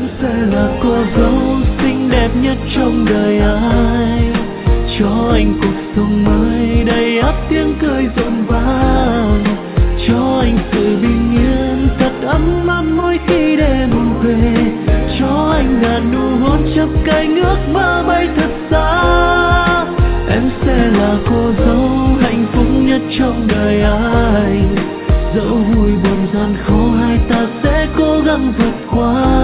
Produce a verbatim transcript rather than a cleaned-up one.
sẽ là cô dâu xinh đẹp nhất trong đời ai, cho anh cuộc sống mới đầy ắp tiếng cười rộn vang, cho anh sự bình yên thật ấm áp mỗi khi đêm về, cho anh ngàn nụ hôn chắp cánh ước mơ bay thật xa. Em sẽ là cô dâu hạnh phúc nhất trong đời anh, dẫu vui buồn gian khó hai ta sẽ cố gắng vượt qua.